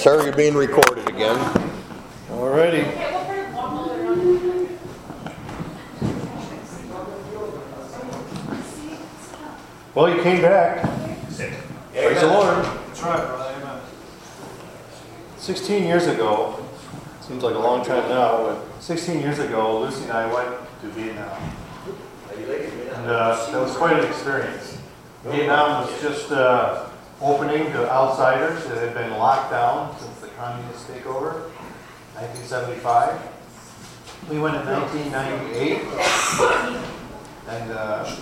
Sir, you're being recorded again. Alrighty. Well, you came back. Praise the Lord. That's right, brother. Amen. 16 years ago, seems like a long time now, but 16 years ago, Lucy and I went to Vietnam. And that was quite an experience. Vietnam was just opening to outsiders. It had been locked down since the communist takeover, 1975. We went in 1998, and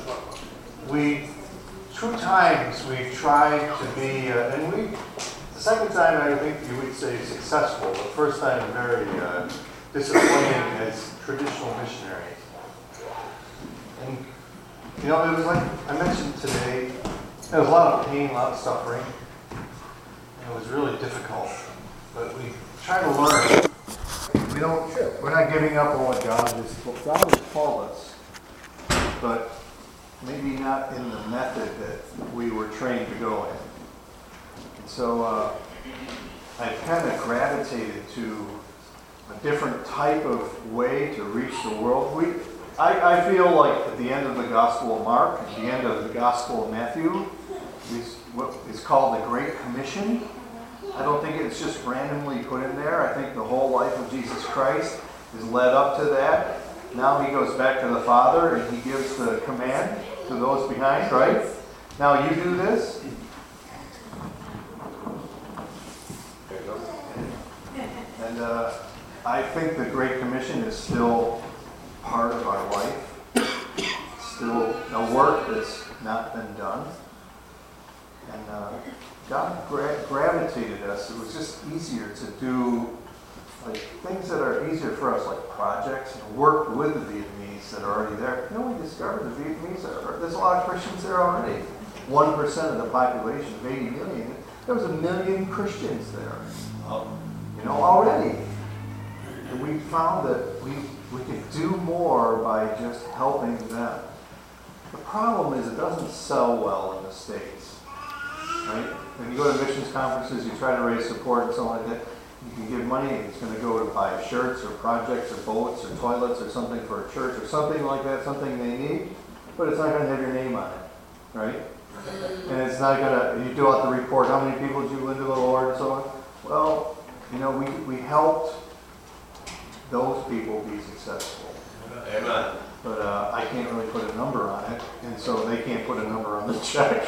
two times we tried to be, the second time I think you would say successful. The first time very disappointing as traditional missionaries. And it was like I mentioned today, there was a lot of pain, a lot of suffering, and it was really difficult. But we try to learn. We're not giving up on what God has called us, but maybe not in the method that we were trained to go in. And so I kind of gravitated to a different type of way to reach the world. I feel like at the end of the Gospel of Mark, at the end of the Gospel of Matthew, is what is called the Great Commission. I don't think it's just randomly put in there. I think the whole life of Jesus Christ is led up to that. Now he goes back to the Father and he gives the command to those behind, right? Now you do this. There you go. And I think the Great Commission is still part of our life. Still a work that's not been done. And God gravitated us. It was just easier to do things that are easier for us, like projects, and work with the Vietnamese that are already there. We discovered the Vietnamese there's a lot of Christians there already. 1% of the population of 80 million. There was 1 million Christians there. Already. And we found that we could do more by just helping them. The problem is it doesn't sell well in the States. Right? When you go to missions conferences, you try to raise support and so on like that. You can give money, and it's going to go to buy shirts or projects or boats or toilets or something for a church or something like that, something they need, but it's not going to have your name on it, right? And it's not going to, you do out the report, how many people did you win to the Lord and so on? Well, we helped those people be successful. Amen. But I can't really put a number on it, and so they can't put a number on the check.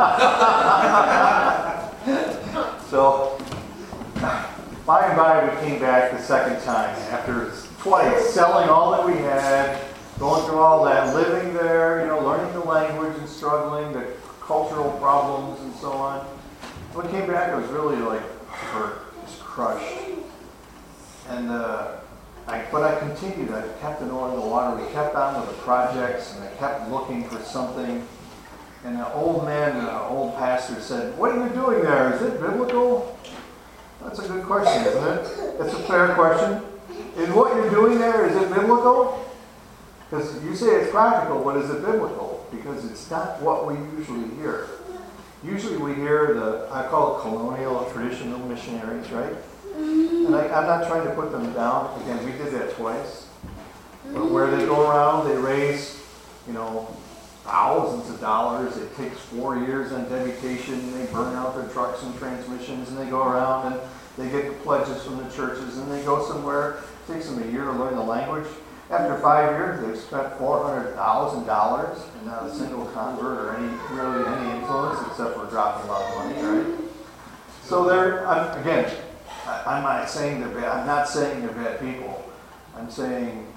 So, by and by, we came back the second time after twice selling all that we had, going through all that, living there, learning the language and struggling, the cultural problems and so on. When we came back, I was really hurt, just crushed. And but I continued. I kept an oar in the water. We kept on with the projects, and I kept looking for something. And an old man, an old pastor said, "What are you doing there? Is it biblical?" That's a good question, isn't it? It's a fair question. Is what you're doing there, is it biblical? Because you say it's practical, but is it biblical? Because it's not what we usually hear. Usually we hear I call it colonial or traditional missionaries, right? And I'm not trying to put them down. Again, we did that twice. But where they go around, they raise, thousands of dollars. It takes 4 years on dedication. They burn out their trucks and transmissions, and they go around and they get the pledges from the churches, and they go somewhere. It takes them a year to learn the language. After 5 years, they've spent $400,000 and not a single convert or any influence except for dropping a lot of money, right? So I'm not saying they're bad. I'm not saying they're bad people. I'm saying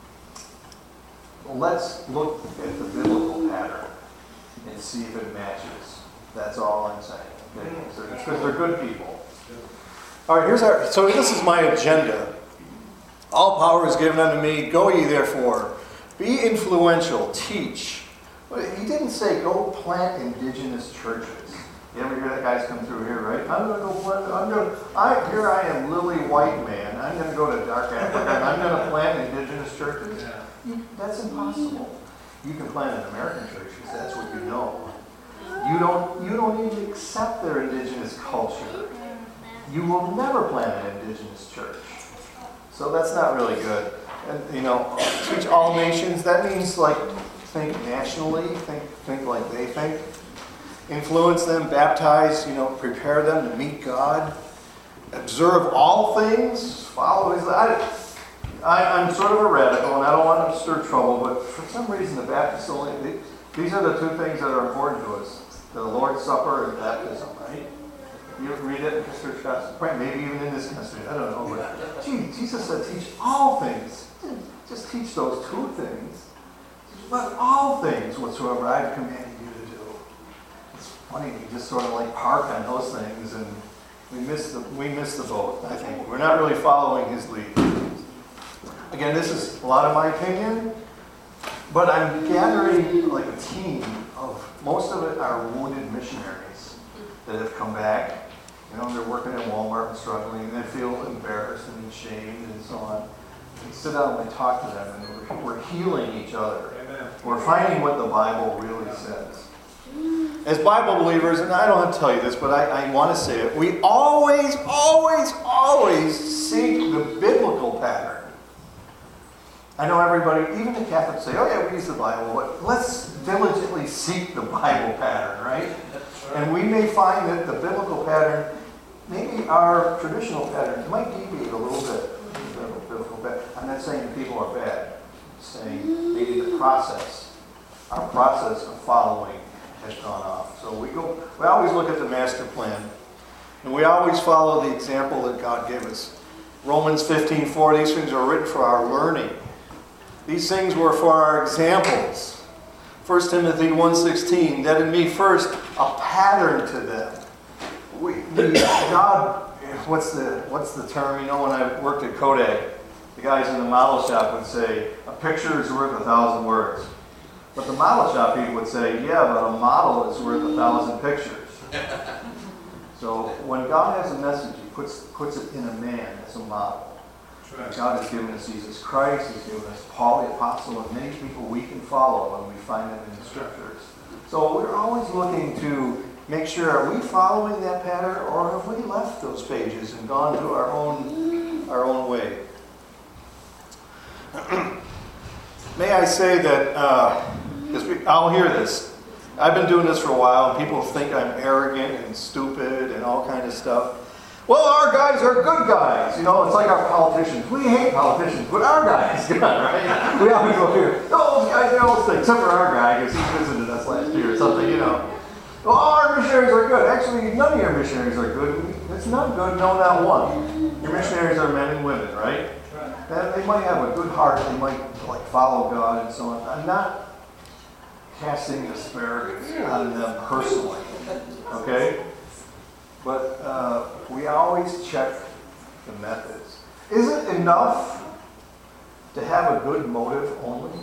let's look at the biblical pattern and see if it matches. That's all I'm saying. Okay? So it's because they're good people. All right, so this is my agenda. All power is given unto me. Go ye therefore. Be influential. Teach. He didn't say go plant indigenous churches. You ever hear that guy's come through here, right? I'm going to go plant. Here I am, lily white man. I'm going to go to dark Africa and I'm going to plant indigenous churches. That's impossible. You can plant in American churches. That's what you know. You don't even accept their indigenous culture. you will never plant an indigenous church. So that's not really good. And, you know, teach all nations, that means like think nationally, think like they think. Influence them, baptize, you know, prepare them to meet God. Observe all things, follow his... I'm sort of a radical, and I don't want to stir trouble, but for some reason the Baptists only... These are the two things that are important to us. The Lord's Supper and baptism, right? You ever read it in Mr. Scott's? Maybe even in this message, I don't know. But Jesus said, teach all things. Just teach those two things. But all things whatsoever I've commanded you to do. It's funny, we just sort of like park on those things, and we miss the boat, I think. We're not really following his lead. Again, this is a lot of my opinion, but I'm gathering like a team of, most of it are wounded missionaries that have come back. You know, they're working at Walmart and struggling, and they feel embarrassed and ashamed and so on. We sit down and we talk to them, and we're healing each other. Amen. We're finding what the Bible really says. As Bible believers, and I don't have to tell you this, but I want to say it, we always, always, always seek the biblical pattern. I know everybody, even the Catholics say, oh yeah, we use the Bible, but let's diligently seek the Bible pattern, right? And we may find that the biblical pattern, maybe our traditional pattern, might deviate a little bit. I'm not saying that people are bad. I'm saying maybe the process, our process of following has gone off. So we always look at the master plan, and we always follow the example that God gave us. Romans 15:4, these things are written for our learning. These things were for our examples. 1 Timothy 1:16, that in me first a pattern to them. God, what's the term? You know, when I worked at Kodak, the guys in the model shop would say, a picture is worth 1,000 words. But the model shop people would say, yeah, but a model is worth 1,000 pictures. So when God has a message, he puts it in a man as a model. Right. God has given us Jesus Christ, he's given us Paul the Apostle, and many people we can follow when we find them in the Scriptures. So we're always looking to make sure, are we following that pattern, or have we left those pages and gone to our own way? May I say that, I'll hear this. I've been doing this for a while, and people think I'm arrogant and stupid and all kind of stuff. Well, our guys are good guys. You know, it's like our politicians. We hate politicians, but our guys, right? We always go here. Those guys, they always think, except for our guy, because he visited us last year or something, you know. Well, our missionaries are good. Actually, none of your missionaries are good. It's not good, no, not one. Your missionaries are men and women, right? They might have a good heart. They might like follow God and so on. I'm not casting asparagus on them personally, okay? But we always check the methods. Is it enough to have a good motive only?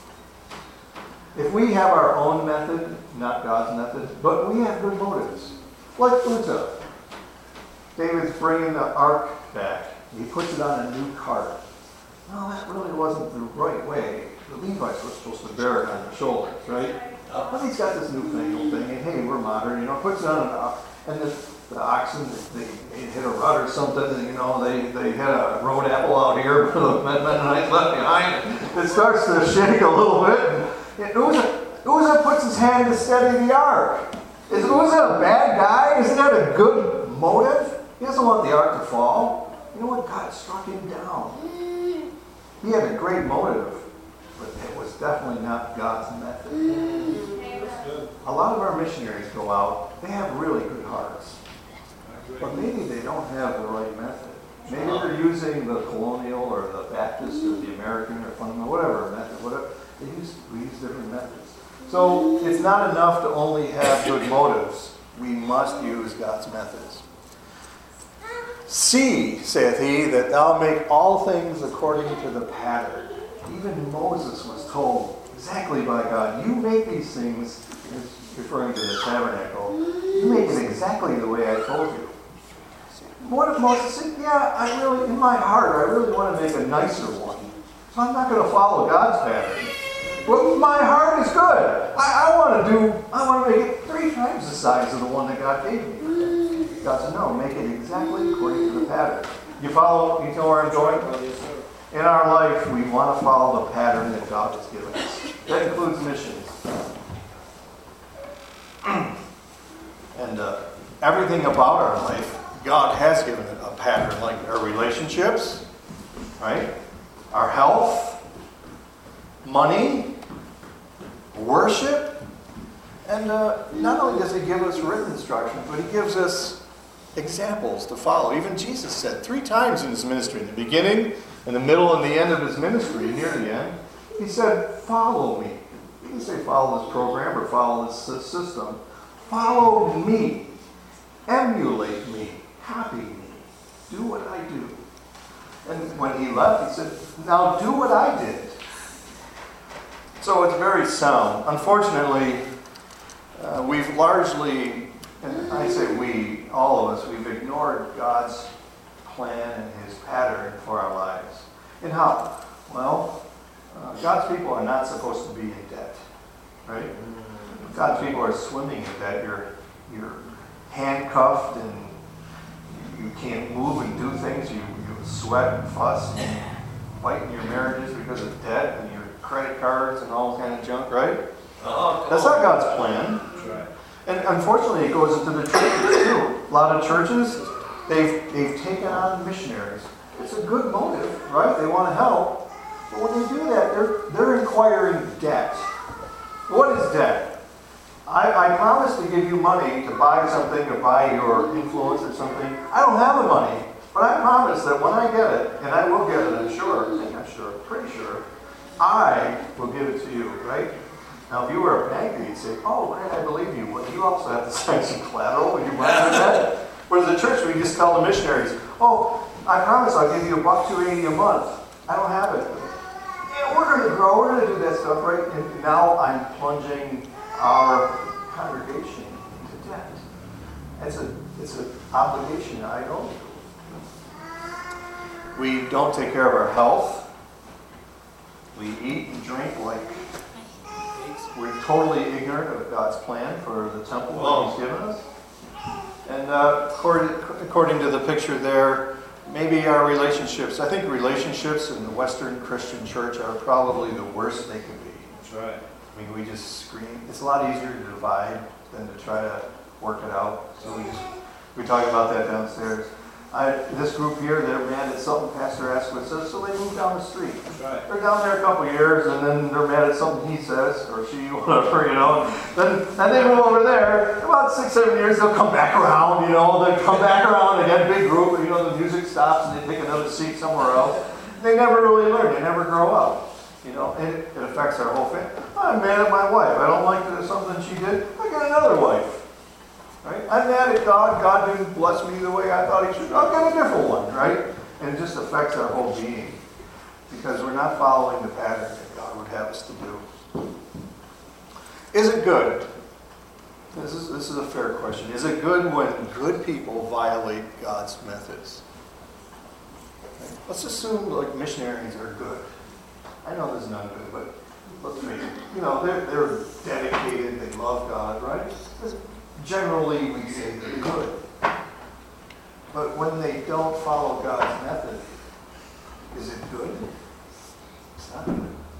If we have our own method, not God's method, but we have good motives, like Uzzah. David's bringing the ark back. He puts it on a new cart. Well, that really wasn't the right way. The Levites were supposed to bear it on their shoulders, right? But he's got this newfangled thing, and hey, we're modern, you know, puts it on an ox, and the oxen, they hit a rut or something, and, you know, they had a road apple out here for the Mennonites left behind. It starts to shake a little bit, and Uzzah puts his hand to steady the ark. Is Uzzah a bad guy? Isn't that a good motive? He doesn't want the ark to fall. You know what? God struck him down. He had a great motive, but it was definitely not God's method. A lot of our missionaries go out, they have really good hearts, but maybe they don't have the right method. Maybe they're using the colonial or the Baptist or the American or fundamental, whatever method, whatever. We use different methods. So it's not enough to only have good motives. We must use God's methods. See, saith he, that thou make all things according to the pattern. Even Moses was told exactly by God, you make these things, referring to the tabernacle, you make it exactly the way I told you. What if Moses said, yeah, in my heart, I really want to make a nicer one. So I'm not going to follow God's pattern. But my heart is good. I want to make it 3 times the size of the one that God gave me. God said, no, make it exactly according to the pattern. You follow, you know where I'm going? In our life, we want to follow the pattern that God has given us. That includes missions. And everything about our life, God has given it a pattern, like our relationships, right? Our health, money, worship, and not only does he give us written instruction, but he gives us examples to follow. Even Jesus said 3 times in his ministry, in the beginning, in the middle, and the end of his ministry, near the end, he said, follow me. He didn't say follow this program or follow this system. Follow me. Emulate me. Copy me. Do what I do. And when he left, he said, now do what I did. So it's very sound. Unfortunately, we've largely, and I say we, all of us, we've ignored God's plan and his pattern for our lives. And how? Well, God's people are not supposed to be in debt, right? God's people are swimming in debt. You're handcuffed and you can't move and do things. You sweat and fuss and fight in your marriages because of debt and your credit cards and all kind of junk, right? That's not God's plan. Right. And unfortunately, it goes into the churches too. A lot of churches, they've taken on missionaries. It's a good motive, right? They want to help. But when they do that, they're acquiring debt. What is debt? I promise to give you money to buy something, to buy your influence or something. I don't have the money, but I promise that when I get it, and I will get it, I'm sure, pretty sure, I will give it to you, right? Now, if you were a banker, you'd say, oh, right, I believe you, but you also have to sign some collateral when you buy that. Whereas the church, we just tell the missionaries, oh, I promise I'll give you $2.80 a month. I don't have it. Yeah, we're going to grow, we're going to do that stuff, right? And now I'm plunging our congregation into debt. It's an obligation I owe you. We don't take care of our health. We eat and drink like we're totally ignorant of God's plan for the temple that he's given us. And according to the picture there, maybe our relationships, I think relationships in the Western Christian church are probably the worst they can be. That's right. I mean, we just scream. It's a lot easier to divide than to try to work it out. So we talk about that downstairs. This group here, they're mad at something Pastor Asquith says, so they move down the street. That's right. They're down there a couple of years, and then they're mad at something he says, or she, whatever, you know. Then they move over there. About 6-7 years, they'll come back around, you know. They'll come back around again, big group, and, you know, the music stops, and they take another seat somewhere else. They never really learn. They never grow up, you know. And it affects our whole family. I'm mad at my wife. I don't like something she did. I got another wife. Right? I'm mad at God. God didn't bless me the way I thought he should. I've got a different one, right? And it just affects our whole being because we're not following the pattern that God would have us to do. Is it good? This is a fair question. Is it good when good people violate God's methods? Okay. Let's assume like missionaries are good. I know there's none good, but let's face it. You know, they're dedicated. They love God, right? Generally, we say they're good. But when they don't follow God's method, is it good? It's not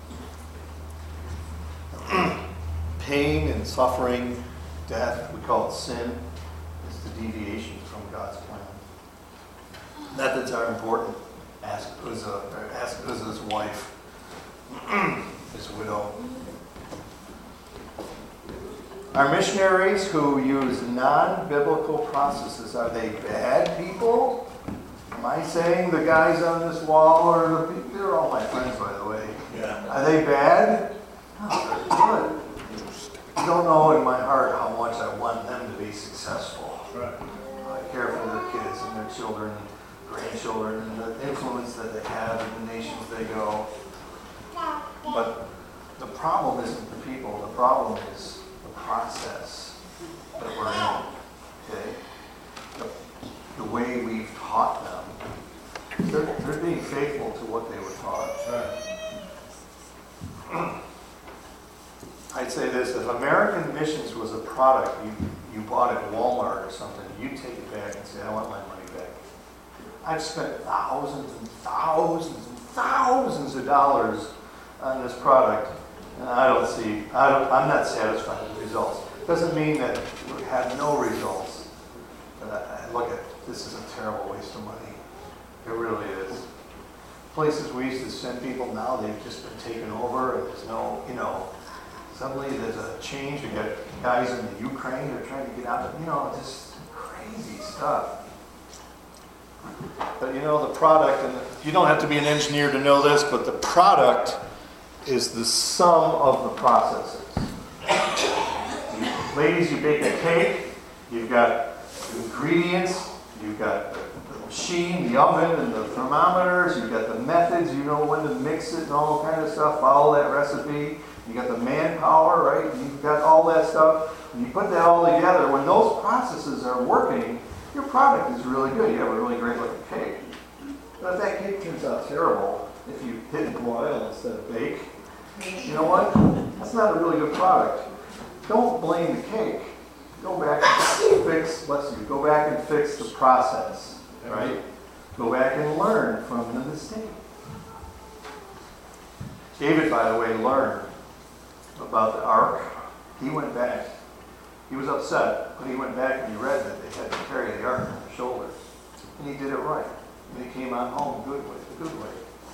good. Pain and suffering, death, we call it sin, is the deviation from God's plan. Methods are important. Ask Uzzah's wife, his widow. Are missionaries who use non-biblical processes, are they bad people? Am I saying the guys on this wall are the people? They're all my friends, by the way. Yeah. Are they bad? No, they're good. I don't know in my heart how much I want them to be successful. Right. I care for their kids and their children, grandchildren, and the influence that they have in the nations they go. But the problem isn't the people. The problem is process that we're in, okay? The way we've taught them. They're being faithful to what they were taught. Right. I'd say this, if American missions was a product you you bought at Walmart or something, you take it back and say, I want my money back. I've spent thousands and thousands and thousands of dollars on this product, and I'm not satisfied with the results. Doesn't mean that we had no results. But I look at this is a terrible waste of money. It really is. Places we used to send people, now they've just been taken over, and there's no, suddenly there's a change. We got guys in the Ukraine that are trying to get out of, just crazy stuff. But the product, and you don't have to be an engineer to know this, but the product is the sum of the processes. Ladies, you bake a cake, you've got the ingredients, you've got the machine, the oven, and the thermometers, you've got the methods, you know when to mix it and all kind of stuff, follow that recipe. You got the manpower, right? You've got all that stuff. And you put that all together, when those processes are working, your product is really good. You have a really great looking cake. But if that cake turns out terrible, if you hit boil instead of bake, you know what? That's not a really good product. Don't blame the cake. Go back and go back and fix the process, right? Go back and learn from the mistake. David, by the way, learned about the ark. He went back. He was upset, but he went back and he read that they had to carry the ark on their shoulders. And he did it right. And he came on home the good way.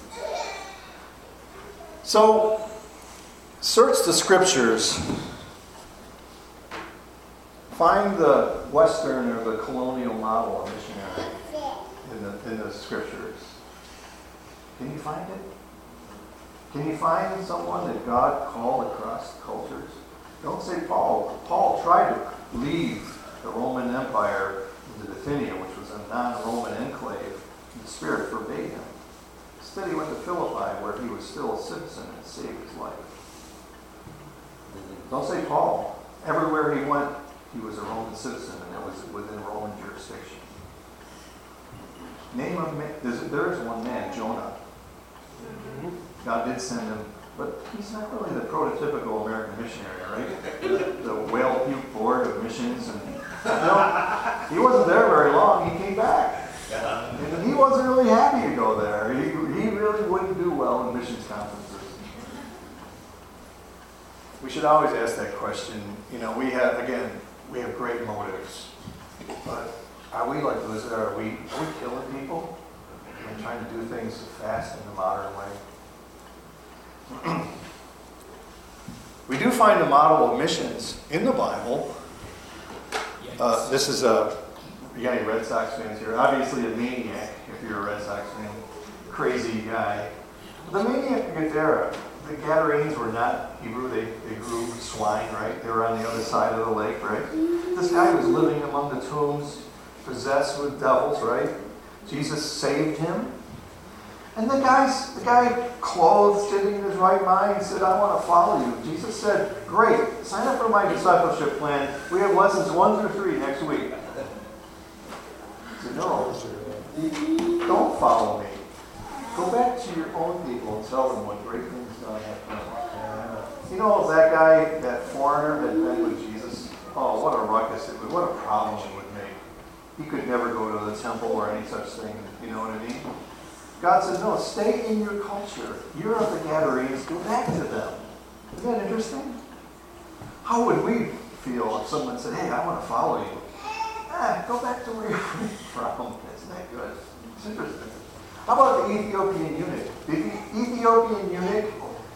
So, search the scriptures. Find the Western or the colonial model of missionary in the scriptures. Can you find it? Can you find someone that God called across cultures? Don't say Paul. Paul tried to leave the Roman Empire into Bithynia, which was a non-Roman enclave, and the Spirit forbade him. Instead, he went to Philippi, where he was still a citizen and saved his life. Don't say Paul. Everywhere he went, he was a Roman citizen, and it was within Roman jurisdiction. Name of man. There is one man, Jonah. God did send him, but he's not really the prototypical American missionary, right? The whale puke board of missions, and he wasn't there very long. He came back, and he wasn't really happy to go there. He really wouldn't do well in missions conferences. We should always ask that question. We have great motives, but are we like those? Are we killing people and trying to do things fast in the modern way? We do find a model of missions in the Bible. This is you got any Red Sox fans here? Obviously a maniac if you're a Red Sox fan. Crazy guy. The maniac Gadara. The Gadarenes were not Hebrew. They grew swine, right? They were on the other side of the lake, right? This guy was living among the tombs, possessed with devils, right? Jesus saved him. And the guy clothed, sitting in his right mind, said, I want to follow you. Jesus said, great, sign up for my discipleship plan. We have lessons 1 through 3 next week. He said, no, don't follow me. Go back to your own people and tell them what great things God has done. If that guy, that foreigner, had been with Jesus, oh, what a ruckus it would, what a problem it would make. He could never go to the temple or any such thing, you know what I mean? God said, no, stay in your culture. You're of the Gadarenes, go back to them. Isn't that interesting? How would we feel if someone said, hey, I want to follow you? Go back to where you're from. Isn't that good? It's interesting. How about the Ethiopian eunuch? Did the Ethiopian eunuch,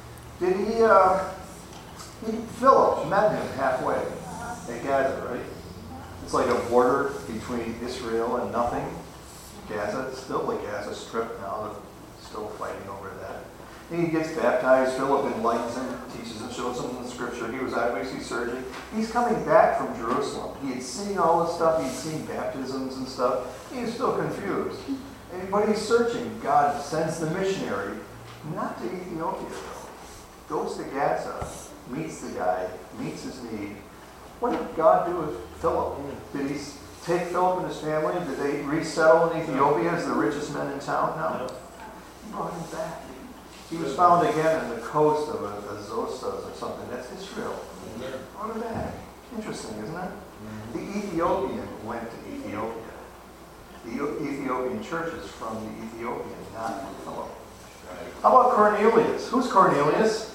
Philip met him halfway at Gaza, right? It's like a border between Israel and nothing. Gaza, it's still the Gaza Strip now. They're still fighting over that. And he gets baptized. Philip enlightens him, teaches him, shows him in the scripture. He was obviously searching. He's coming back from Jerusalem. He had seen all this stuff. He'd seen baptisms and stuff. He was still confused. But he's searching. God sends the missionary, not to Ethiopia though. Goes to Gaza, meets the guy, meets his need. What did God do with Philip? Did he take Philip and his family? Did they resettle in Ethiopia as the richest men in town? No. He brought him back. He was found again on the coast of Azostas or something. That's Israel. Brought him back. Interesting, isn't it? The Ethiopian went to Ethiopia. The Ethiopian church is from the Ethiopian, not from Philip. How about Cornelius? Who's Cornelius?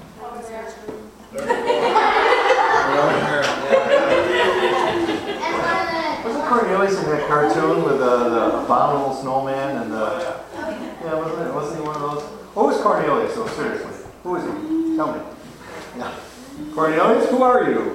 Wasn't Cornelius in that cartoon with the abominable snowman and the... Yeah, wasn't he one of those? Who is Cornelius, though, seriously? Who is he? Tell me. Yeah. Cornelius, who are you?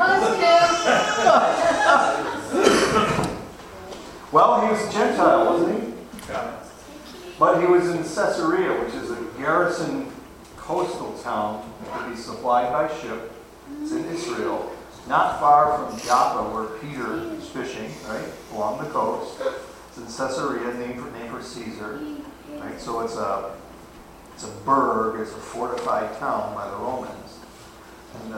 Well, he was a Gentile, wasn't he? Yeah. But he was in Caesarea, which is a garrison coastal town that could be supplied by ship. It's in Israel, not far from Joppa, where Peter is fishing, right, along the coast. It's in Caesarea, named for Caesar, right? So it's a burg, it's a fortified town by the Romans, and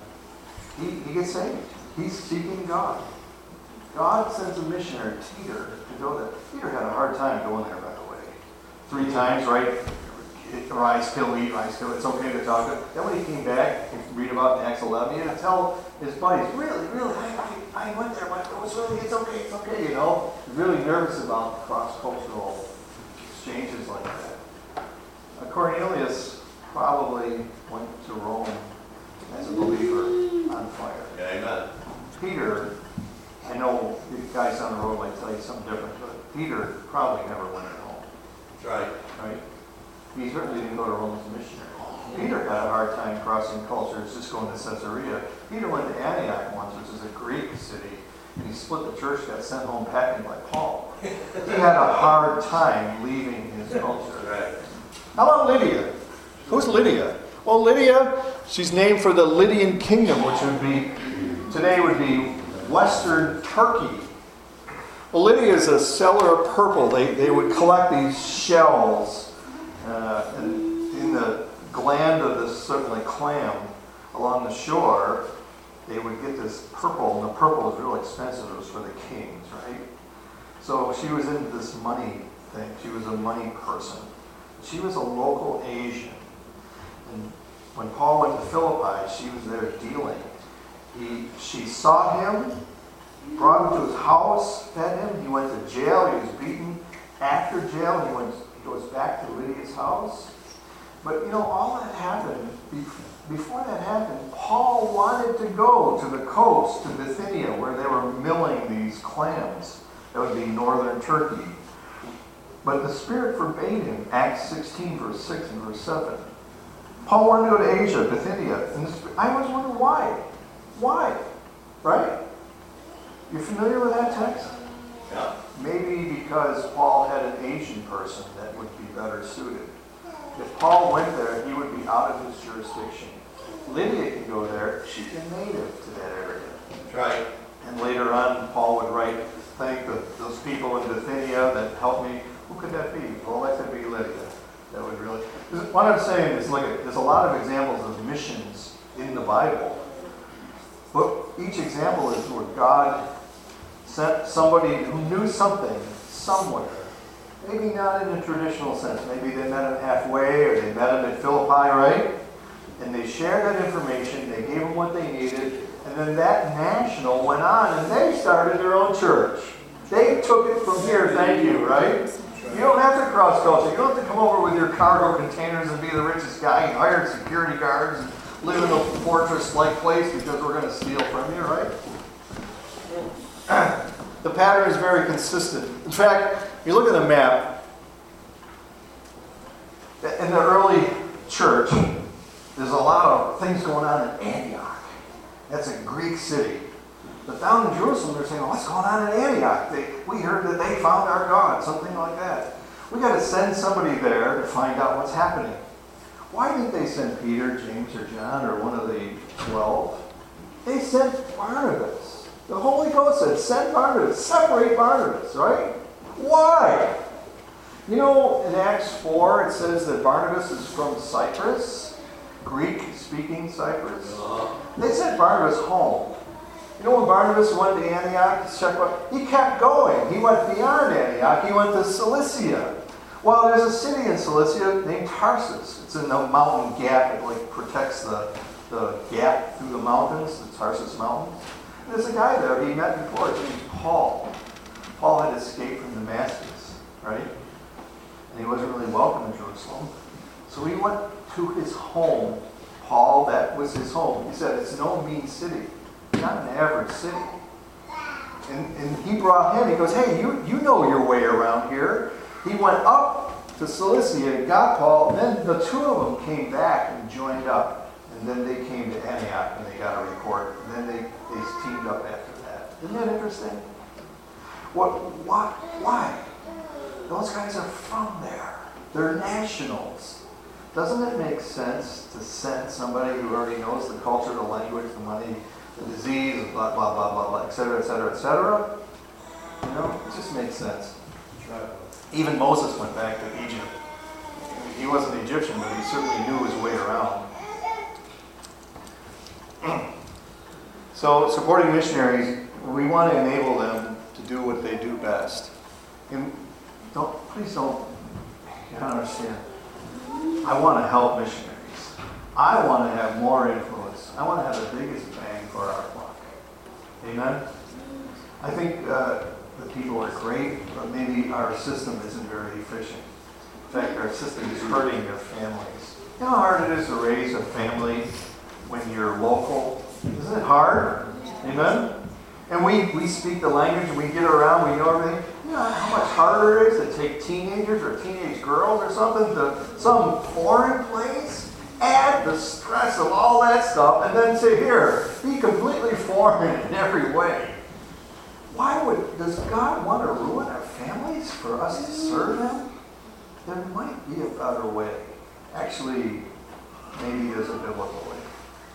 he gets saved. He's seeking God. God sends a missionary, Peter, to go there. Peter had a hard time going there, by the way. 3 times, right? Rise, kill, eat, rise, kill. It's okay to talk to him. Then when he came back, you read about in Acts 11, he had to tell his buddies, really, I went there, but it's okay, you know. He's really nervous about cross-cultural exchanges like that. Cornelius probably went to Rome as a believer on fire. Amen. Peter, I know the guys on the road might tell you something different, but Peter probably never went at home. That's right. Right? He certainly didn't go to Rome as a missionary. Peter had a hard time crossing cultures, just going to Caesarea. Peter went to Antioch once, which is a Greek city, and he split the church, got sent home packing like Paul. He had a hard time leaving his culture. Right. How about Lydia? Who's Lydia? Well, Lydia, she's named for the Lydian kingdom, which today would be Western Turkey. Well, Lydia is a seller of purple. They would collect these shells in the gland of this certainly clam along the shore. They would get this purple, and the purple was real expensive. It was for the kings, right? So she was into this money thing. She was a money person. She was a local Asian. And when Paul went to Philippi, she was there dealing. She saw him, brought him to his house, fed him. He went to jail. He was beaten. After jail, he goes back to Lydia's house. But all that happened. Before that happened, Paul wanted to go to the coast, to Bithynia, where they were milling these clams. That would be northern Turkey. But the Spirit forbade him, Acts 16, verse 6 and verse 7. Paul wanted to go to Asia, Bithynia. And I always wonder why. Why? Right? You familiar with that text? Yeah. Maybe because Paul had an Asian person that would be better suited. If Paul went there, he would be out of his jurisdiction. Lydia can go there. She's a native to that area. That's right. And later on, Paul would write, thank those people in Bithynia that helped me. Who could that be? Well, that could be Lydia. That would really... What I'm saying is, there's a lot of examples of missions in the Bible. But each example is where God sent somebody who knew something somewhere. Maybe not in a traditional sense. Maybe they met him halfway, or they met him at Philippi, right? And they shared that information. They gave him what they needed. And then that national went on, and they started their own church. They took it from here, thank you, right? You don't have to cross culture. You don't have to come over with your cargo containers and be the richest guy and hire security guards and live in a fortress-like place because we're going to steal from you, right? The pattern is very consistent. In fact, you look at the map, in the early church, there's a lot of things going on in Antioch. That's a Greek city. But down in Jerusalem, they're saying, what's going on in Antioch? We heard that they found our God, something like that. We got to send somebody there to find out what's happening. Why didn't they send Peter, James, or John, or one of the 12? They sent Barnabas. The Holy Ghost said, send Barnabas, separate Barnabas, right? Why? In Acts 4, it says that Barnabas is from Cyprus, Greek-speaking Cyprus. They sent Barnabas home. When Barnabas went to Antioch, he kept going. He went beyond Antioch. He went to Cilicia. Well, there's a city in Cilicia named Tarsus. It's in the mountain gap. It protects the gap through the mountains, the Tarsus Mountains. There's a guy there he met before. His name's Paul. Paul had escaped from Damascus, right? And he wasn't really welcome in Jerusalem. So he went to his home. Paul, that was his home. He said, it's no mean city. Not an average city. And he brought him, he goes, hey, you know your way around here. He went up to Cilicia and got Paul, and then the two of them came back and joined up. And then they came to Antioch and they got a report. And then they teamed up after that. Isn't that interesting? Why? Those guys are from there. They're nationals. Doesn't it make sense to send somebody who already knows the culture, the language, the money, the disease, blah, blah, blah, blah, blah, et cetera, et cetera, et cetera? You know, it just makes sense. Even Moses went back to Egypt. He wasn't Egyptian, but he certainly knew his way around. So, supporting missionaries, we want to enable them to do what they do best. And please don't, you don't understand. I want to help missionaries. I want to have more influence. I want to have the biggest bang for our buck. Amen? I think the people are great, but maybe our system isn't very efficient. In fact, our system is hurting their families. You know how hard it is to raise a family when you're local? Isn't it hard? Amen? And we speak the language, we get around, we know everything. You know how much harder it is to take teenagers or teenage girls or something to some foreign place, add the stress of all that stuff, and then say, here, be completely foreign in every way. Does God want to ruin our families for us to serve Him? There might be a better way. Actually, maybe there's a biblical way.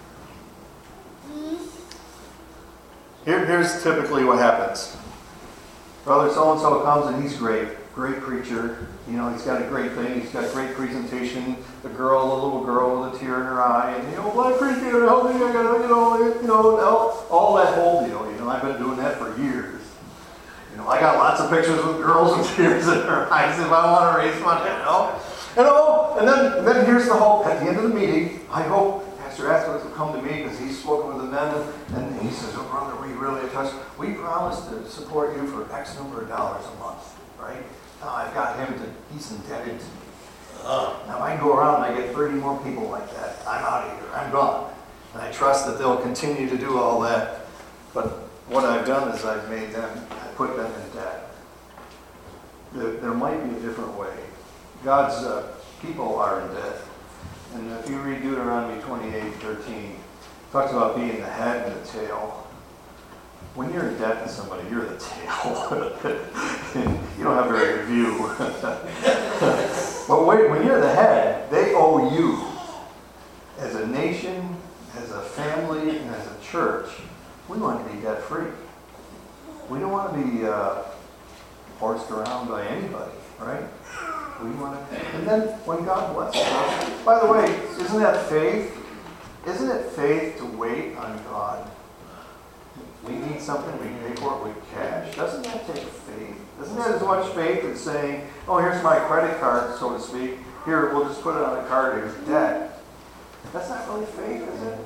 Here's typically what happens. Brother so-and-so comes and he's great preacher. You know, he's got a great thing. He's got a great presentation. The little girl with a tear in her eye, and well, I appreciate it. Help me. I gotta, all that whole deal. You know, I've been doing that for years. You know, I got lots of pictures with girls with tears in their eyes if I want to raise money. And then here's the hope. At the end of the meeting, I hope Pastor Atkins will come to me because he's spoken with the men, and he says, "Oh, brother, we really touched. We promise to support you for X number of dollars a month, right? Now I've got him he's indebted to me. Now I can go around and I get 30 more people like that. I'm out of here. I'm gone. And I trust that they'll continue to do all that. But what I've done is I put them in debt. There might be a different way. God's people are in debt. And if you read Deuteronomy 28:13, it talks about being the head and the tail. When you're in debt to somebody, you're the tail. You don't have very good view. But when you're the head, they owe you. As a nation, as a family, and as a church, we want to be debt free. We don't want to be forced around by anybody, right? We want to, and then when God blesses us, by the way, isn't that faith? Isn't it faith to wait on God? We need something, we pay for it with cash. Doesn't that take faith? Isn't that as much faith as saying, oh, here's my credit card, so to speak. Here, we'll just put it on a card, here's debt. That's not really faith, is it?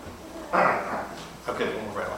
Okay, we'll move right on.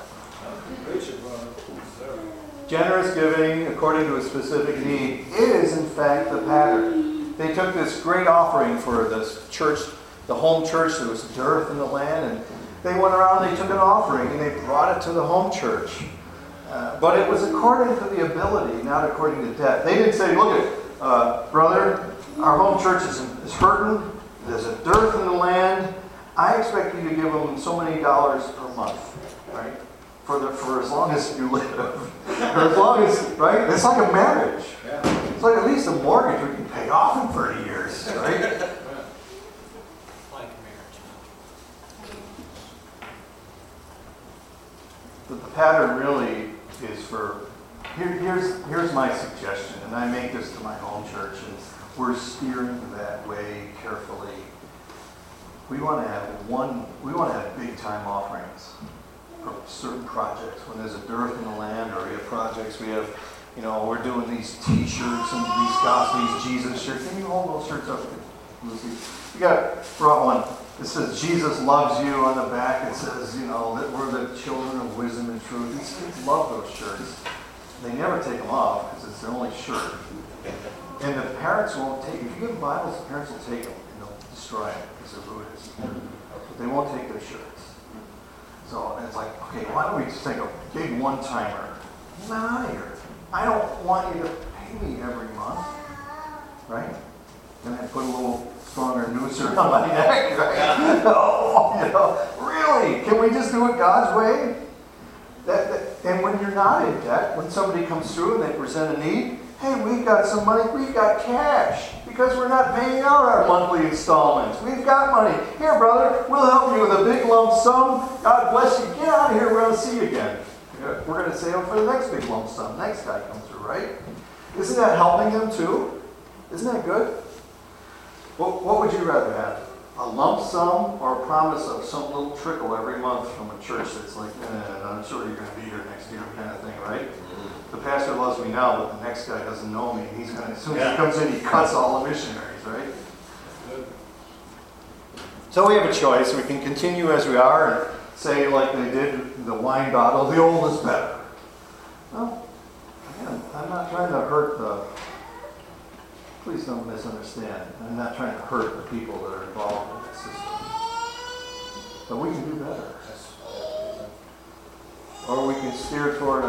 Generous giving according to a specific need is, in fact, the pattern. They took this great offering for this church, the home church. There was dearth in the land, and they went around, they took an offering, and they brought it to the home church. But it was according to the ability, not according to debt. They didn't say, look, brother, our home church is hurting. There's a dearth in the land. I expect you to give them so many dollars per month, right? For as long as you live. For as long as, right? It's like a marriage. Yeah. It's like at least a mortgage we can pay off in 30 years, right? Like marriage. But the pattern really is for, here's my suggestion, and I make this to my home church, and we're steering that way carefully. We want to have big time offerings for certain projects. When there's a dearth in the land, or we have projects, we're doing these T-shirts and these Jesus shirts. Can you hold those shirts up? Lucy. You got brought one. It says Jesus loves you on the back. It says, you know, that we're the children of wisdom and truth. These kids love those shirts. They never take them off because it's their only shirt. And the parents won't take, if you give them Bibles, the parents will take them and they'll destroy them because they're Buddhists. But they won't take their shirts. So and it's like, okay, why don't we just take a big one-timer? Get out of here. I don't want you to pay me every month. Right? Then I put a little stronger noose around my neck, right? Oh, you know, really? Can we just do it God's way? And when you're not in debt, when somebody comes through and they present a need, hey, we've got some money, we've got cash, because we're not paying out our monthly installments. We've got money. Here, brother, we'll help you with a big lump sum. God bless you. Get out of here, we're going to see you again. We're going to save up for the next big lump sum. Next guy comes through, right? Isn't that helping them too? Isn't that good? What would you rather have? A lump sum or a promise of some little trickle every month from a church that's like, I'm sure you're going to be here next year kind of thing, right? The pastor loves me now, but the next guy doesn't know me. He's going to, as soon as he comes in, he cuts all the missionaries, right? So we have a choice. We can continue as we are and say, like they did the wine bottle, the old is better. Well, again, I'm not trying to hurt please don't misunderstand. I'm not trying to hurt the people that are involved in the system. But we can do better. Or we can steer toward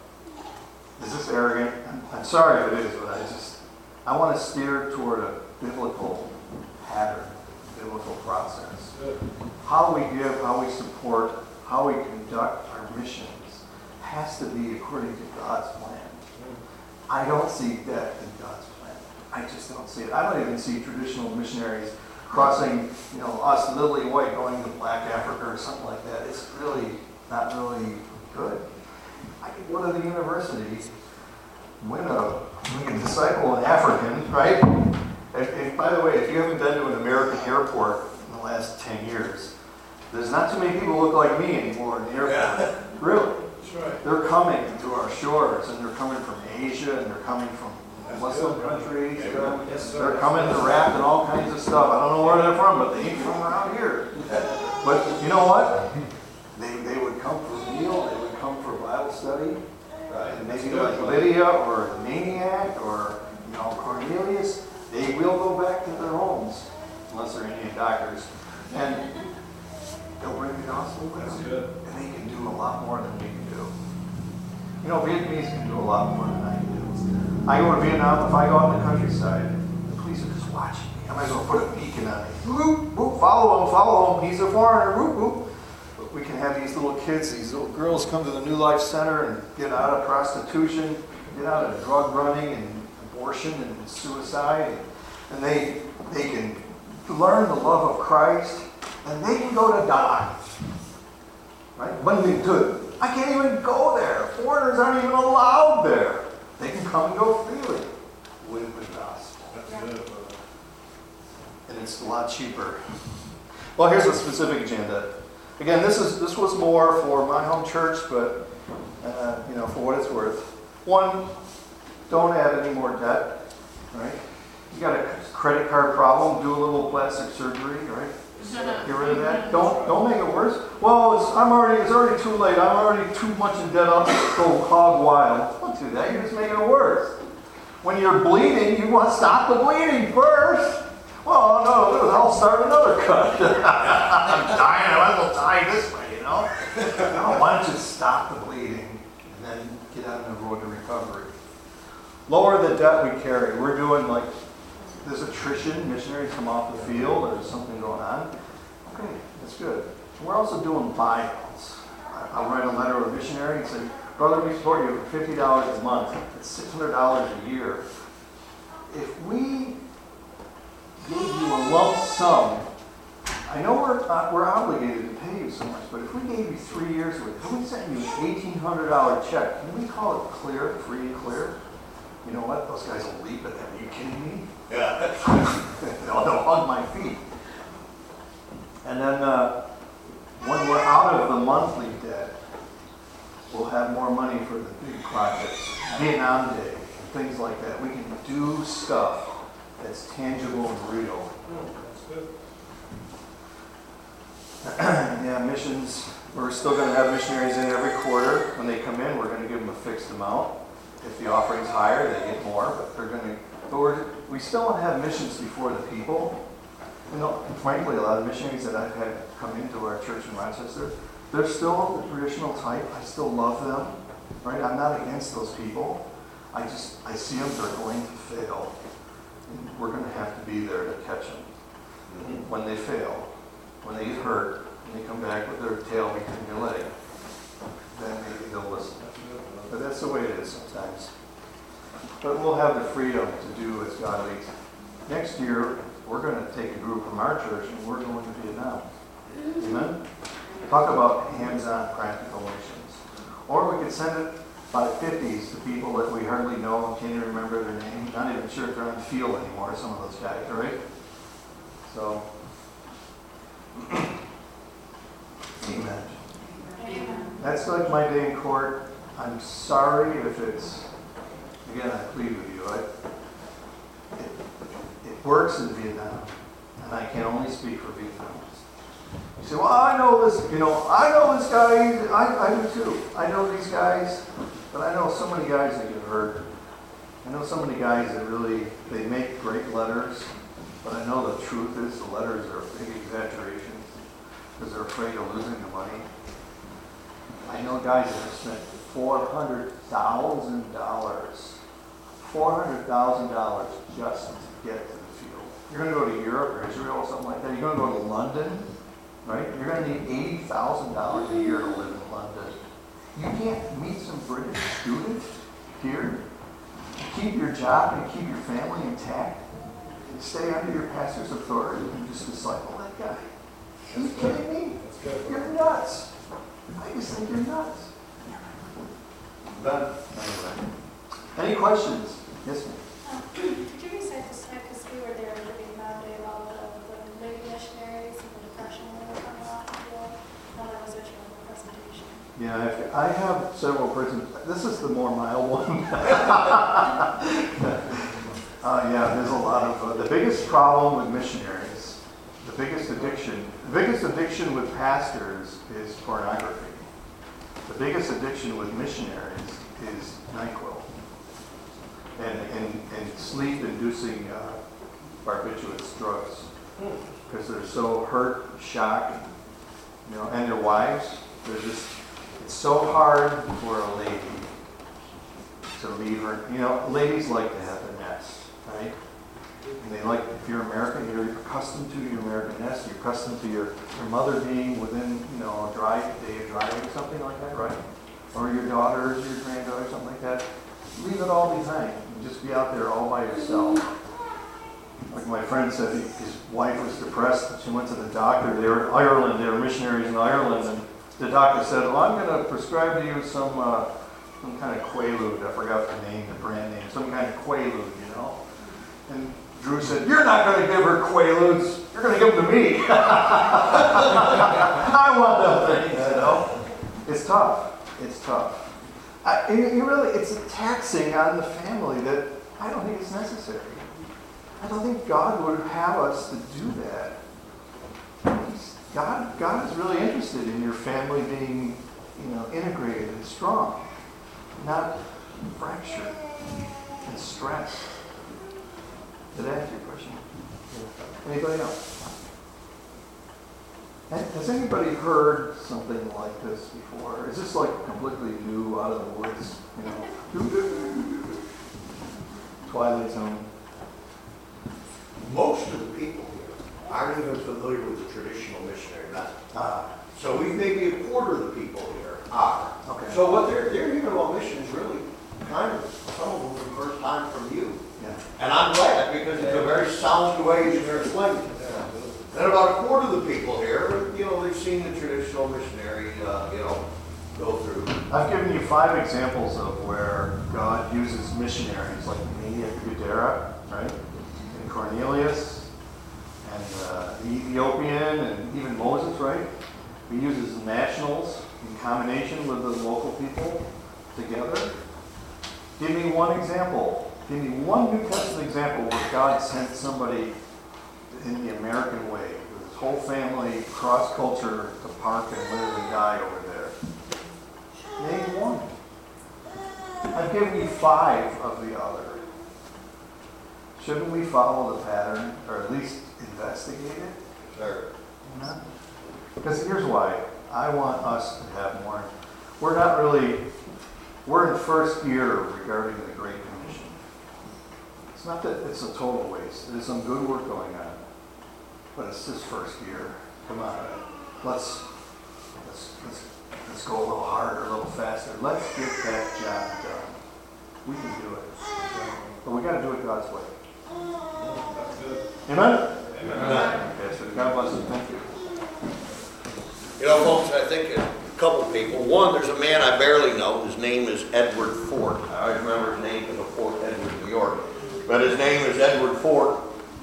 is this arrogant? I'm sorry if it is, but I want to steer toward a biblical pattern, biblical process. How we give, how we support, how we conduct our missions has to be according to God's plan. I don't see that in God's plan. I just don't see it. I don't even see traditional missionaries crossing, us lily white going to Black Africa or something like that. It's really not really good. I could go to the university, we can disciple an African, right? And by the way, if you haven't been to an American airport in the last 10 years, there's not too many people who look like me anymore in the airport. Yeah. Really. That's right. They're coming to our shores, and they're coming from Asia, and they're coming from Muslim countries. They're coming to wrapped and all kinds of stuff. I don't know where they're from, but they ain't from around here. But you know what? They would come for a meal. They would come for Bible study. Right. And maybe like Lydia or the Maniac or Cornelius, they will go back to their homes unless they're Indian doctors, and they'll bring the gospel with them. And they can do a lot more than we can do. Vietnamese can do a lot more than I can do. I go to Vietnam. If I go out in the countryside, the police are just watching me. I might as well put a beacon on me. Whoop, whoop, follow him. He's a foreigner. Whoop, whoop. We can have these little kids, these little girls come to the New Life Center and get out of prostitution, get out of drug running and abortion and suicide. And they can learn the love of Christ, and they can go to die. Right? When they do, I can't even go there. Foreigners aren't even allowed there. They can come and go freely with the gospel. And it's a lot cheaper. Well, here's a specific agenda. Again, this was more for my home church, but for what it's worth. One, don't add any more debt. Right? You got a credit card problem, do a little plastic surgery, right? Get rid of that. Don't make it worse. Well, it's already too late. I'm already too much in debt. I'll just go hog wild. Don't do that. You're just making it worse. When you're bleeding, you want to stop the bleeding first. Well, no, I'll start another cut. I'm dying. I might as well die this way, No, why don't you stop the bleeding and then get on the road to recovery? Lower the debt we carry. We're doing there's attrition. Missionaries come off the field. Or there's something going on. Okay, that's good. We're also doing buyouts. I'll write a letter to a missionary and say, brother, we support you for $50 a month. It's $600 a year. If we gave you a lump sum, I know we're obligated to pay you so much, but if we gave you 3 years worth, if we sent you an $1,800 check, can we call it clear, free and clear? You know what? Those guys will leap at that. Are you kidding me? Yeah. They'll hug my feet. And then when we're out of the monthly debt, we'll have more money for the big projects, Vietnam Day, and things like that. We can do stuff that's tangible and real. That's good. Yeah, missions, we're still going to have missionaries in every quarter. When they come in, we're going to give them a fixed amount. If the offering's higher, they get more, but we still want to have missions before the people. You know, frankly, a lot of missionaries that I've had come into our church in Rochester, they're still the traditional type. I still love them, right? I'm not against those people. I see them, they're going to fail. And we're going to have to be there to catch them when they fail. When they get hurt, and they come back with their tail between their leg, then maybe they'll listen. But that's the way it is sometimes. But we'll have the freedom to do as God leads. Next year, we're going to take a group from our church and we're going to Vietnam. Amen? Talk about hands-on practical missions. Or we could send it by 50s to people that we hardly know and can't even remember their name. Not even sure if they're on the field anymore, some of those guys, right? So, amen. That's like my day in court. I'm sorry if it's, again, I plead with you. It works in Vietnam, and I can only speak for Vietnamese. You say, well, I know this guy, I do too. I know these guys, but I know so many guys that get hurt. I know so many guys that really, they make great letters, but I know the truth is the letters are big exaggerations because they're afraid of losing the money. I know guys that have spent $400,000 just to get to the field. You're going to go to Europe or Israel or something like that. You're going to go to London, right? You're going to need $80,000 a year to live in London. You can't meet some British student here, keep your job and keep your family intact, and stay under your pastor's authority and just disciple that guy. Are you kidding me? You're nuts. I just think you're nuts. But anyway, any questions? Yes, ma'am. Could you recite the slide, because we were there living that day about the lady missionaries and the depression when they were coming off the field? No, that was actually on the presentation. Yeah, I have several persons. This is the more mild one. Yeah, there's a lot of the biggest problem with missionaries, the biggest addiction with pastors is pornography. The biggest addiction with missionaries is NyQuil and sleep-inducing barbiturates drugs, because they're so hurt, shocked, and their wives. It's so hard for a lady to leave her. Ladies like to have a nest, right? And they like, if you're American, you're accustomed to your American nest. You're accustomed to your mother being within, a day of driving or something like that, right? Or your daughters, your granddaughters, something like that. Leave it all behind and just be out there all by yourself. Like my friend said, his wife was depressed. She went to the doctor. They were in Ireland. They were missionaries in Ireland, and the doctor said, "Well, I'm going to prescribe to you some kind of Quaalude." I forgot the name, the brand name. Some kind of Quaalude, And Drew said, "You're not going to give her Quaaludes. You're going to give them to me." I want them things, It's tough. It's tough. It's taxing on the family that I don't think it's necessary. I don't think God would have us to do that. God is really interested in your family being, integrated and strong, not fractured and stressed. Did I answer your question? Anybody else? Has anybody heard something like this before? Is this like completely new, out of the woods? Twilight Zone. Most of the people here aren't even familiar with the traditional missionary method. So maybe a quarter of the people here are. Okay. So what they're hearing about mission is really kind of, some of them for the first time from you. Yeah. And I'm glad, because it's a very sound way you're explaining it. And about a quarter of the people here, they've seen the traditional missionary, go through. I've given you 5 examples of where God uses missionaries, like me at Gadara, right? And Cornelius, and the Ethiopian, and even Moses, right? He uses nationals in combination with the local people together. Give me one example Give me one New Testament example where God sent somebody in the American way, with his whole family, cross culture, to park and live and die over there. Name one. I've given you 5 of the other. Shouldn't we follow the pattern, or at least investigate it? Sure. Because here's why. I want us to have more. We're in first year regarding the Great Commission. It's not that it's a total waste. There's some good work going on. But it's this first year. Come on. Let's go a little harder, a little faster. Let's get that job done. We can do it. But we got to do it God's way. Amen? Amen. Okay, so God bless you. Thank you. You know, folks, I think a couple people. One, there's a man I barely know. His name is Edward Fort. I always remember his name as a Fort Edward, New York. But his name is Edward Fort.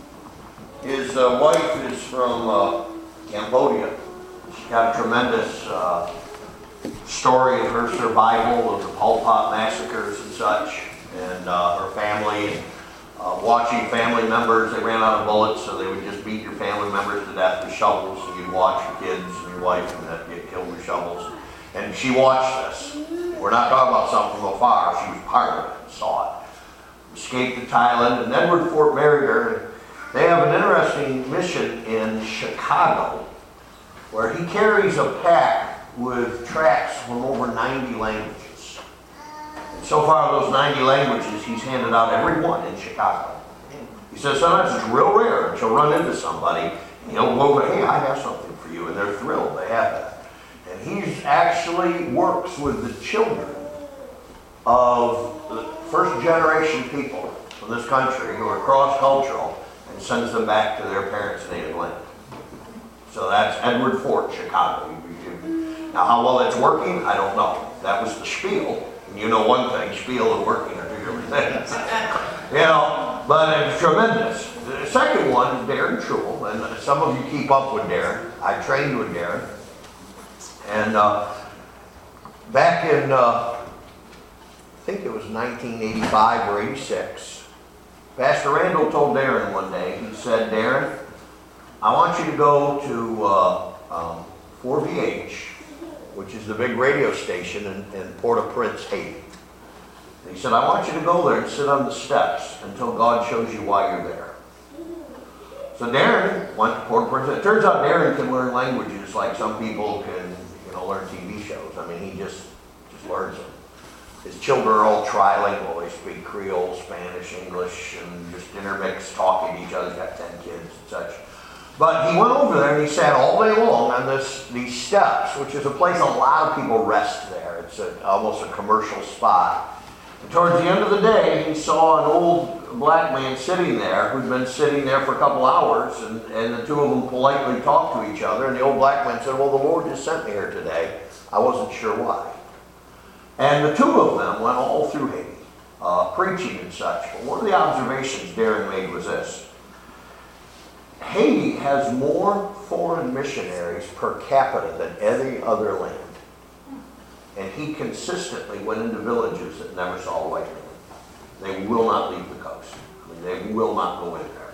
His wife is from Cambodia. She got a tremendous story of her survival of the Pol Pot massacres and such, and her family, watching family members. They ran out of bullets, so they would just beat your family members to death with shovels, and you'd watch your kids and your wife and that get killed with shovels. And she watched this. We're not talking about something from afar. She was part of it and saw it. Escaped to Thailand, and Edward Fort married her. They have an interesting mission in Chicago where he carries a pack with tracts from over 90 languages. And so far, of those 90 languages, he's handed out every one in Chicago. He says sometimes it's real rare that you'll run into somebody and he'll go over, hey, I have something for you, and they're thrilled they have that. And he actually works with the children of the first generation people from this country who are cross-cultural and sends them back to their parents' native land. So that's Edward Fort, Chicago. Now, how well that's working, I don't know. That was the spiel. And you know one thing, spiel and working are 2 different things. But it's tremendous. The second one is Darren Truel, and some of you keep up with Darren. I trained with Darren. And back in, I think it was 1985 or 86, Pastor Randall told Darren one day, he said, Darren, I want you to go to 4VH, which is the big radio station in Port-au-Prince, Haiti. And he said, I want you to go there and sit on the steps until God shows you why you're there. So Darren went to Port-au-Prince. It turns out Darren can learn languages like some people can, learn TV shows. I mean, he just learns them. His children are all trilingual. They speak Creole, Spanish, English, and just intermix, talking to each other. He's got 10 kids and such. But he went over there and he sat all day long on these steps, which is a place a lot of people rest there. It's almost a commercial spot. And towards the end of the day, he saw an old black man sitting there who'd been sitting there for a couple hours, and the two of them politely talked to each other. And the old black man said, well, the Lord just sent me here today. I wasn't sure why. And the two of them went all through Haiti, preaching and such. But one of the observations Darren made was this. Haiti has more foreign missionaries per capita than any other land. And he consistently went into villages that never saw a white man. They will not leave the coast. I mean, they will not go in there.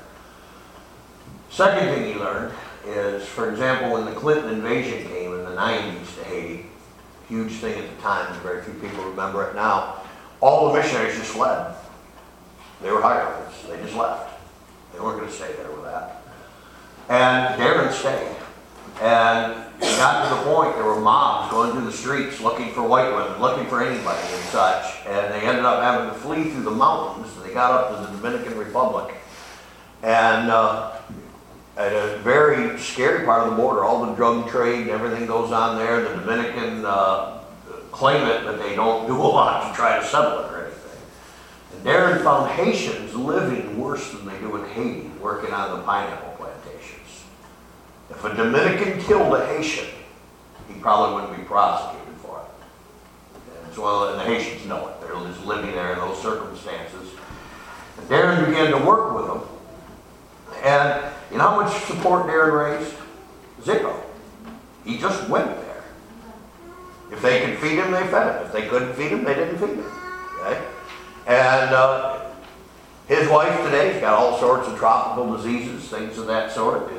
Second thing he learned is, for example, when the Clinton invasion came in the 90s to Haiti, huge thing at the time, very few people remember it now, all the missionaries just fled. They were hirelings. They just left. They weren't going to stay there with that. And Darren stayed. And it got to the point there were mobs going through the streets looking for white women, looking for anybody and such. And they ended up having to flee through the mountains. And they got up to the Dominican Republic. And at a very scary part of the border, all the drug trade and everything goes on there. The Dominican claim it, but they don't do a lot to try to settle it or anything. And Darren found Haitians living worse than they do in Haiti, working on the pineapple plantations. If a Dominican killed a Haitian, he probably wouldn't be prosecuted for it. And the Haitians know it. They're just living there in those circumstances. And Darren began to work with them. And you know how much support Darren raised? Zero. He just went there. If they could feed him, they fed him. If they couldn't feed him, they didn't feed him. Okay? And His wife today's got all sorts of tropical diseases, things of that sort.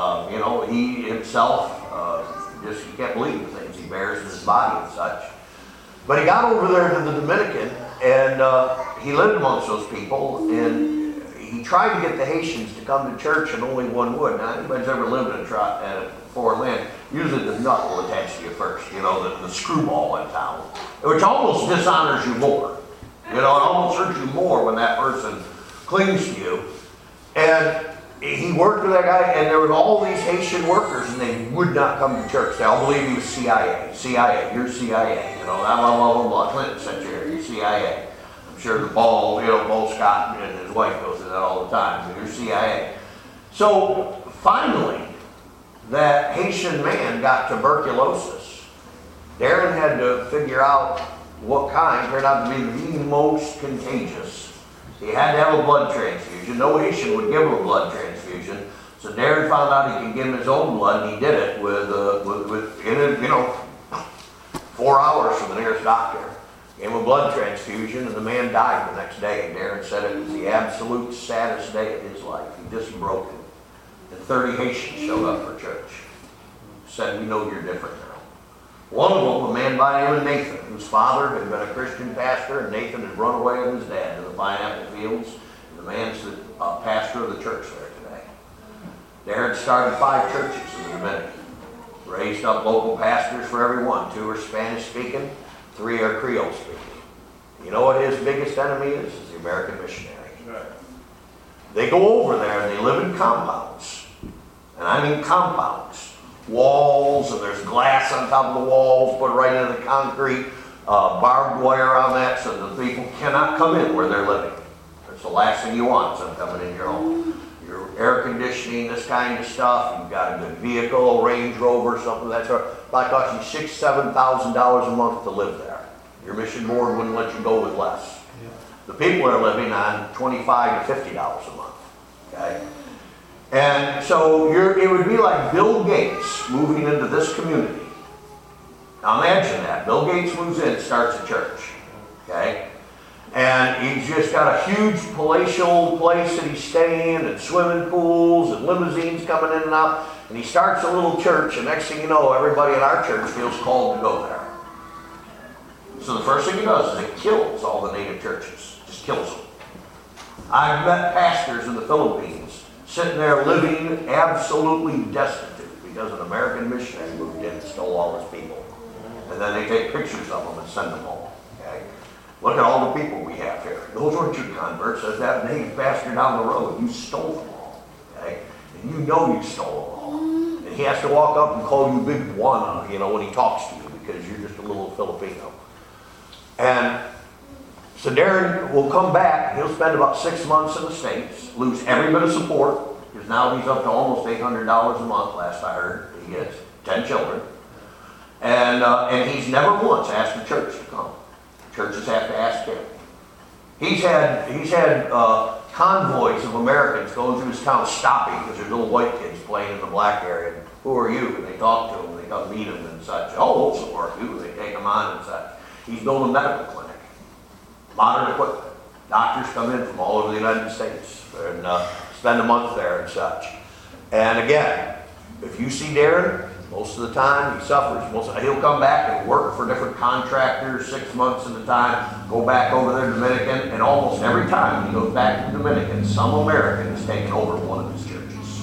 He himself, you can't believe the things he bears in his body and such. But he got over there to the Dominican, and he lived amongst those people, and he tried to get the Haitians to come to church, and only one would. Now, anybody's ever lived in a foreign land, usually the nut will attach to you first, the screwball in town, which almost dishonors you more. It almost hurts you more when that person clings to you. And he worked with that guy, and there were all these Haitian workers, and they would not come to church. They all believed he was CIA. CIA, you're CIA. Blah, blah, blah, blah. Clinton sent you here, you're CIA. I'm sure the Paul Scott and his wife go through that all the time. You're CIA. So finally, that Haitian man got tuberculosis. Darren had to figure out what kind. Turned out to be the most contagious. He had to have a blood transfusion. No Haitian would give him a blood transfusion. So Darren found out he could give him his own blood, and he did it in 4 hours from the nearest doctor. Gave him a blood transfusion, and the man died the next day. And Darren said it was the absolute saddest day of his life. He just broke it. And 30 Haitians showed up for church. Said, "We know you're different now." One of them, a man by the name of Nathan, whose father had been a Christian pastor, and Nathan had run away with his dad to the pineapple fields. And the man's the pastor of the church there today. Darren started 5 churches in the Dominican. Raised up local pastors for everyone. 2 are Spanish speaking, 3 are Creole speaking. You know what his biggest enemy is? Is the American missionary. Right. They go over there and they live in compounds. And I mean compounds. Walls, and there's glass on top of the walls, put right into the concrete, barbed wire on that so the people cannot come in where they're living. That's the last thing you want, is them coming in your home. Your air conditioning, this kind of stuff, you've got a good vehicle, a Range Rover, something of that sort. It might cost you $6,000, $7,000 a month to live there. Your mission board wouldn't let you go with less. Yeah. The people are living on $25 to $50 a month. Okay? And so it would be like Bill Gates moving into this community. Now imagine that. Bill Gates moves in, starts a church. Okay? And he's just got a huge palatial place that he's staying in, and swimming pools and limousines coming in and out. And he starts a little church, and next thing you know, everybody in our church feels called to go there. So the first thing he does is it kills all the native churches. Just kills them. I've met pastors in the Philippines sitting there living absolutely destitute because an American missionary moved in and stole all his people. And then they take pictures of them and send them home. Okay? Look at all the people we have here. Those weren't your converts. There's that native pastor down the road. You stole them all. Okay? And you know you stole them all. And he has to walk up and call you Big Juana, when he talks to you because you're just a little Filipino. And so Darren will come back. He'll spend about 6 months in the States, lose every bit of support, because now he's up to almost $800 a month, last I heard. He gets 10 children. And he's never once asked the church to come. Churches have to ask him. He's had convoys of Americans going through his town stopping because there's little white kids playing in the black area. And, "Who are you?" And they talk to him, they come meet him and such. "Oh, we'll support you." They take him on and such. He's building a medical clinic. Modern equipment. Doctors come in from all over the United States and spend a month there and such. And again, if you see Darren, most of the time he suffers. He'll come back and work for different contractors 6 months at a time, go back over there to Dominican, and almost every time he goes back to Dominican, some American has taken over one of his churches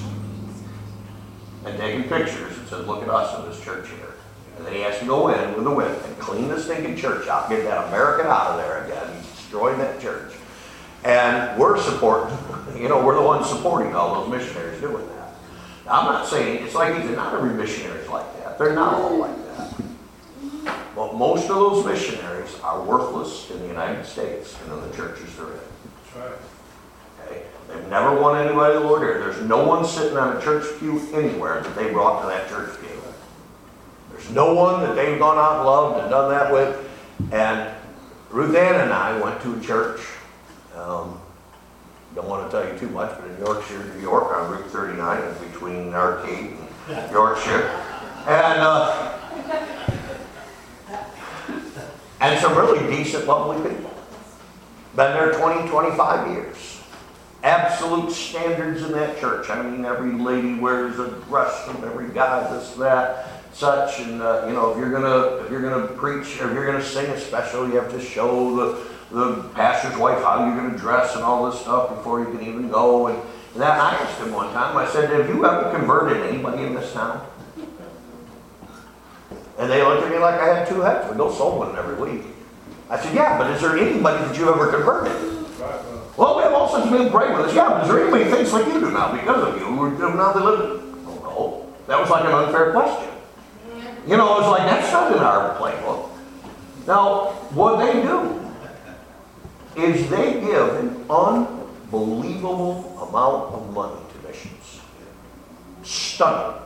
and taking pictures and says, "Look at us in this church here." And then he has to go in with a whip and clean the stinking church out, get that American out of there again. He's destroying that church. And we're supporting, we're the ones supporting all those missionaries doing that. Now, I'm not saying, it's like not every missionary is like that. They're not all like that. But most of those missionaries are worthless in the United States and in the churches they're in. That's right. Okay? They've never won anybody to the Lord here. There's no one sitting on a church pew anywhere that they brought to that church pew. There's no one that they've gone out and loved and done that with. And Ruth Ann and I went to a church. Don't want to tell you too much, but in Yorkshire, New York, on Route 39, between Arcade and Yorkshire. And some really decent, lovely people. Been there 20, 25 years. absolute standards in that church. I mean, every lady wears a dress and every guy this, that, such. And, you know, if you're gonna preach, or if you're gonna sing a special, you have to show the pastor's wife how you're gonna dress and all this stuff before you can even go. And that, I asked him one time, I said, have you ever converted anybody in this town? And they looked at me like I had two heads. We go soul winning every week. I said, yeah, but is there anybody that you ever converted? Well, we have all sorts of people praying with us. Yeah, but is there anybody who thinks like you do now because of you? Now they live. Oh, no. That was like an unfair question. You know, it was like, that's not in our playbook. Now, what they do is they give an unbelievable amount of money to missions. Stunning.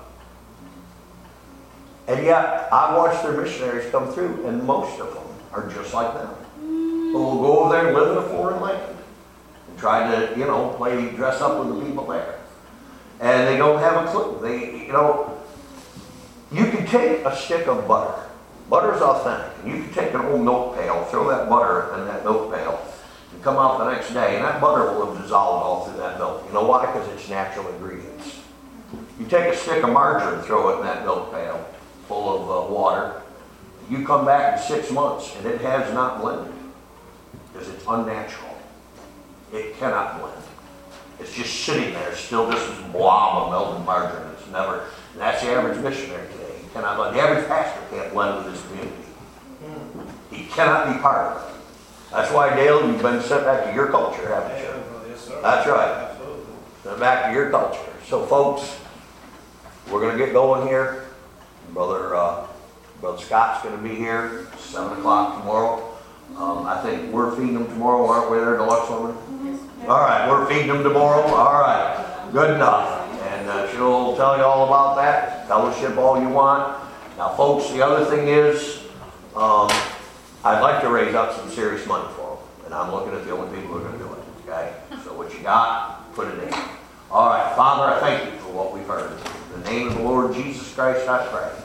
And yet, I watch their missionaries come through, and most of them are just like them. Who will go over there and live in a foreign land and try to, you know, dress up with the people there. And they don't have a clue. They, you know, you can take a stick of butter. Butter's authentic. And you can take an old milk pail, throw that butter in that milk pail, and come out the next day, and that butter will have dissolved all through that milk. You know why? Because it's natural ingredients. You take a stick of margarine, throw it in that milk pail full of water. You come back in 6 months, and it has not blended because it's unnatural. It cannot blend. It's just sitting there, still just this blob of melted margarine. It's never. And that's the average missionary today. He cannot blend. The average pastor can't blend with his community. He cannot be part of it. That's why, Dale, you've been sent back to your culture, haven't you? Yes, sir. That's right. Absolutely. Sent back to your culture. So, folks, we're going to get going here. Brother Scott's going to be here 7 o'clock tomorrow. I think we're feeding them tomorrow, aren't we there, Deluxe Woman? Yes. All right, we're feeding them tomorrow. All right, good enough. And she'll tell you all about that. Fellowship all you want. Now, folks, the other thing is, I'd like to raise up some serious money for them. And I'm looking at the only people who are going to do it. Okay? So what you got, put it in. All right, Father, I thank you for what we've heard. In the name of the Lord Jesus Christ, I pray.